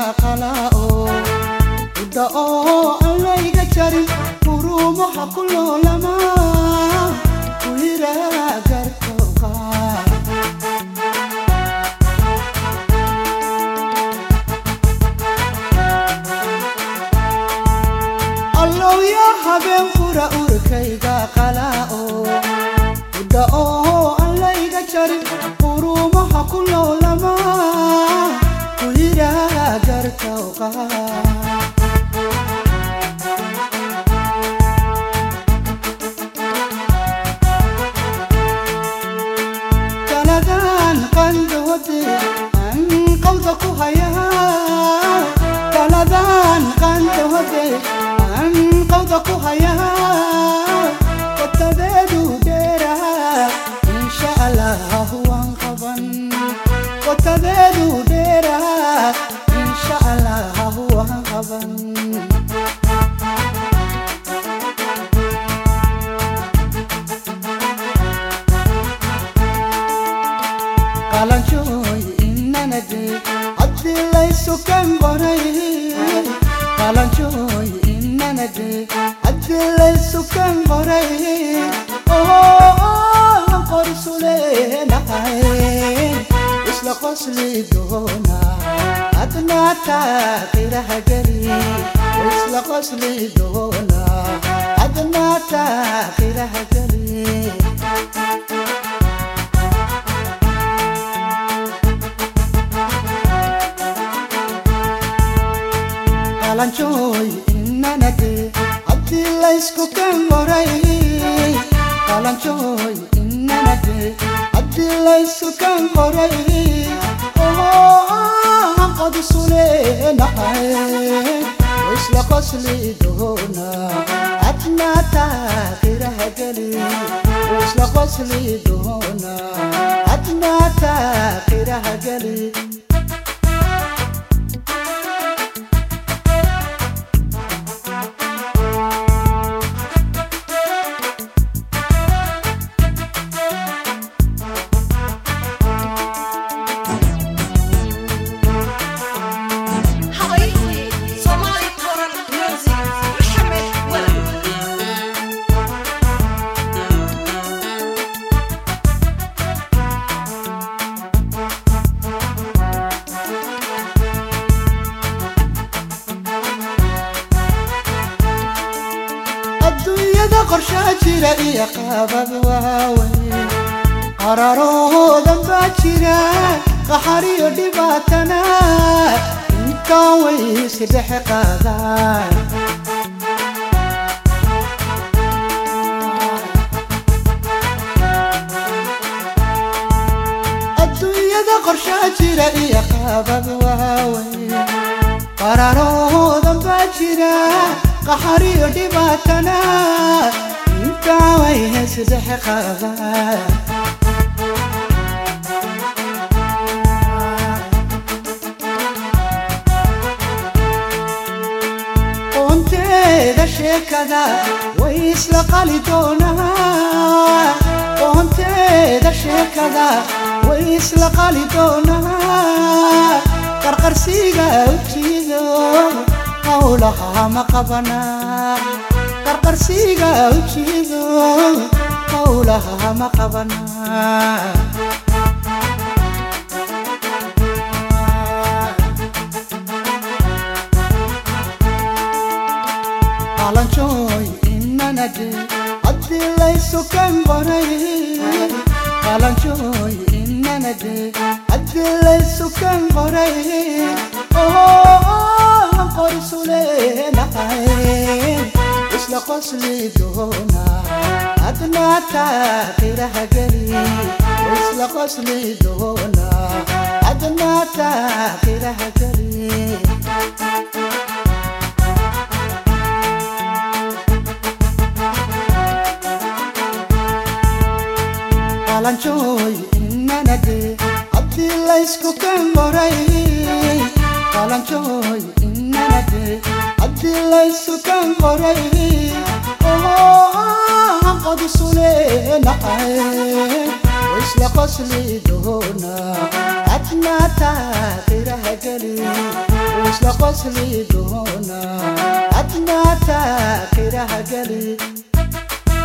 qalao da'o alayga jari qurumaha kullu lama kuira gartoqa allow ya haben qura urkayga qalao da'o alayga jari qurumaha kullu lama kuira gartoqa qalanjoy inanade haddi laysu kan qoray qalanjoy inanade haddi laysu kan qoray qorsulenahay isla qosli doona adna taaqiraha geli isla qosli doona adna taaqiraha geli qalanjoy inanade haddi laysku kan qoray qalanjoy inanade haddi laysu kan qoray qorsulenahay isla qosli doona adna taaqiraha geli isla qosli doona adna taaqiraha geli qorshaha jira iyo qaabad waaweyn qararoodan baa jira qaxar iyo dhibaatana intaan way isdhex qaadaan adduunyada qorshaha jira iyo qaabad waaweyn qararoodan baa jira qaxar iyo dhibaatana intaan way isdhex qaadaan sheekada way isla qali doonaa qoonteeda sheekada way isla qali doonaa qarqarsiga ujiido qawlaha ma qabana qarqarsiga ujiido qawlaha ma qabana qalanjoy inanade haddi laysu kan qoray qalanjoy inanade haddi laysu kan qoray qorsulenahay isla qosli doona adna taaqiraha geli isla qosli doona adna taaqiraha geli qalanjoy inanade haddi laysku kan qoray qalanjoy inanade haddi laysu kan qoray qorsulenahay وش لقصلي دهونا أدنى تاخرها قلي وش لقصلي دهونا أدنى تاخرها قلي